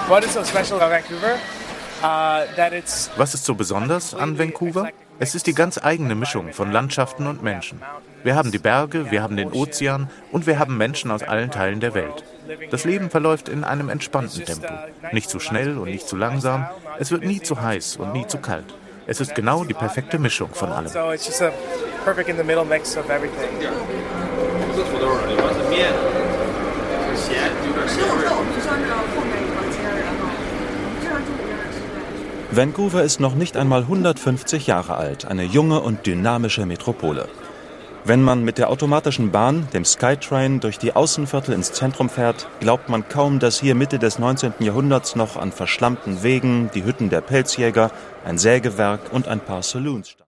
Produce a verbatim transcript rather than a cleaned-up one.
Was ist so besonders an Vancouver? Es ist die ganz eigene Mischung von Landschaften und Menschen. Wir haben die Berge, wir haben den Ozean und wir haben Menschen aus allen Teilen der Welt. Das Leben verläuft in einem entspannten Tempo. Nicht zu schnell und nicht zu langsam. Es wird nie zu heiß und nie zu kalt. Es ist genau die perfekte Mischung von allem. Vancouver ist noch nicht einmal hundertfünfzig Jahre alt, eine junge und dynamische Metropole. Wenn man mit der automatischen Bahn, dem Skytrain, durch die Außenviertel ins Zentrum fährt, glaubt man kaum, dass hier Mitte des neunzehnten Jahrhunderts noch an verschlammten Wegen die Hütten der Pelzjäger, ein Sägewerk und ein paar Saloons standen.